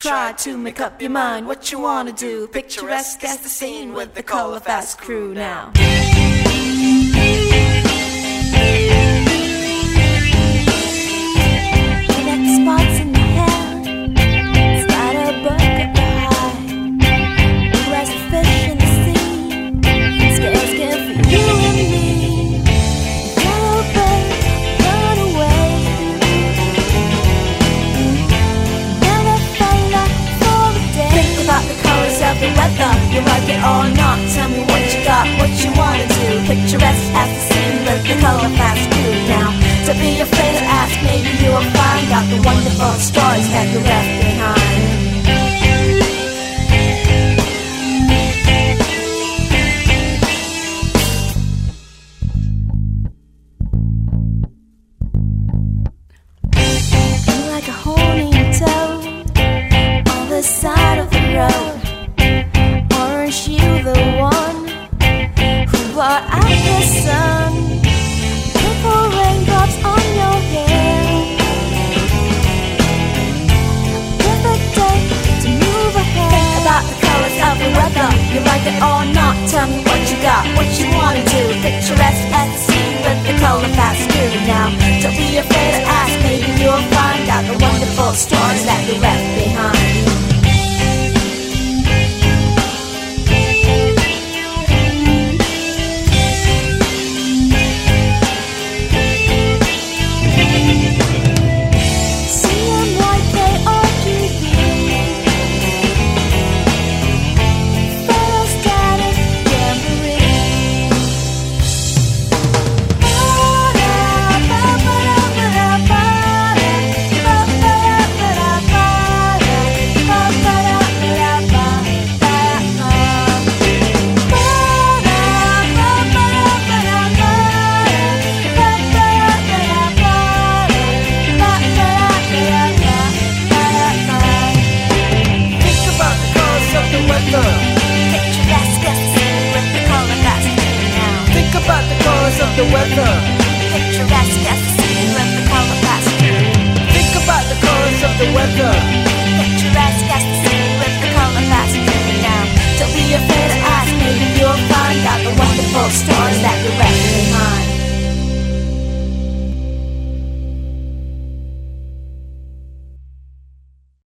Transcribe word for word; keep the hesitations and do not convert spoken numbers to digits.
Try to make up your mind what you wanna do. Picturesque as the scene with the Color Fast crew now. You like it or not, tell me what you got, what you wanna do. Picturesque as the scene with the Color Fast crew now. Don't be afraid to ask, maybe you'll find out the wonderful stories that you left behind. You're like a horny toad on the side of the road. You the one who brought out the sun, purple raindrops on your hair. Perfect day to move ahead. Think about the colors of the weather. You like it or not, tell me what you got, what you wanna do. Picturesque as the scene with the Color Fast crew now. Don't be afraid to ask, maybe you'll find out the wonderful stories that you left behind. Think about the colors of the weather. Picturesque as the